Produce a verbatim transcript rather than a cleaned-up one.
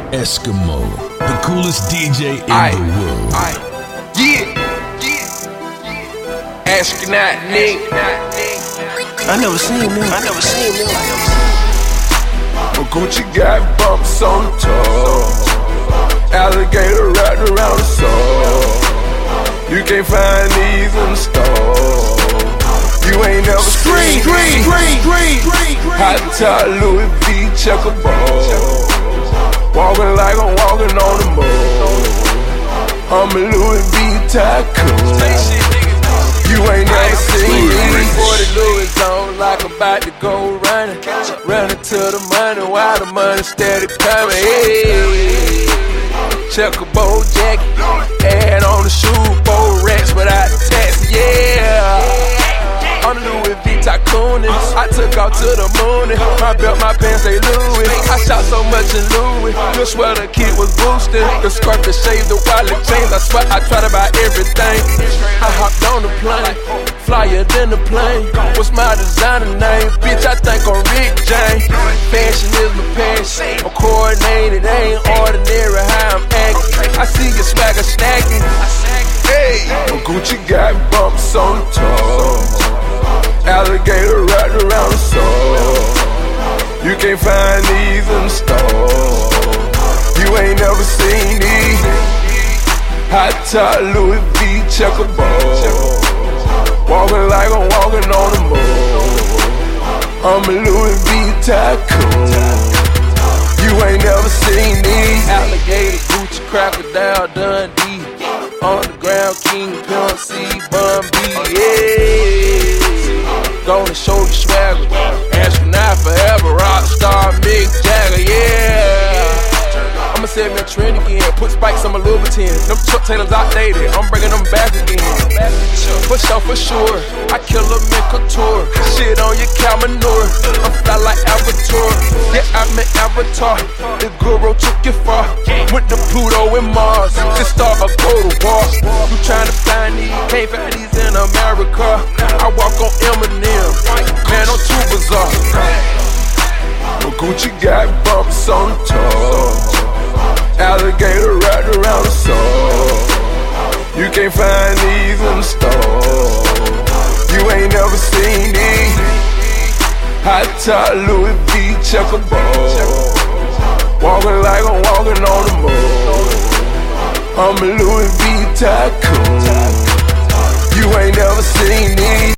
Eskimo, the coolest D J in Aye, the world. aye. Yeah, yeah. Astronaut nigga. I never seen them. I never seen them. My Gucci got bumps on the toe. Alligator wrapped around the soul. You can't find these in the store. You ain't never seen Green, green, green, green, green. Hot top Louis V checkerboard. Walking like I'm walking on the moon. I'm a Louis V tycoon. You ain't never seen me. forty Louis on like I'm about to go running. Running to the money while the money steady coming. Hey. Checkerboard jacket, add on the shoe, four racks without the tax. Yeah. I'm the Louis V tycoon. I took off to the moon. My belt, my pants, they Louis. I shot so much in Louis. You swear the kid was boosted. The scarf, the shades, the wallet chains. I swear I tried to buy everything. I hopped on the plane, flyer than the plane. What's my designer name? Bitch, I think I'm Rick James. Fashion is my passion. I'm coordinated, ain't ordinary how I'm acting. I see your swagger stacking. Hey, my Gucci got bumps on the toe. Alligator wrapped around the soul. You can't find these in the store. You ain't never seen these. Hot top Louis V checkerboard. Walking like I'm walking on the moon. I'm a Louis V tycoon. You ain't never seen these. Alligator, Gucci, crocodile, Dundee. Underground, King, Pimp C, Bun B, yeah. Gonna show you swagger. Astronaut forever, rock star, Mick Jagger, yeah. I'ma set me a trend again. Put spikes on my Louboutin. Them Chuck Taylors outdated. I'm bringing them back again. For sure, for sure. I kill them in couture. Shit on your cow manure. I'm fly like Avatar. Yeah, I'm an avatar. The guru took you far. Went to Pluto and Mars. Just start a go to war. You tryna find these? Can't find these in America. I walk on Eminem. Man, I'm too bizarre. My Gucci got bumps on the toe. Alligator wrapped around the soul. You can't find these in the store. You ain't never seen these. Hot top Louis V checkerboard. Walking like I'm walking on the moon. I'm a Louis V tycoon. You ain't never seen these.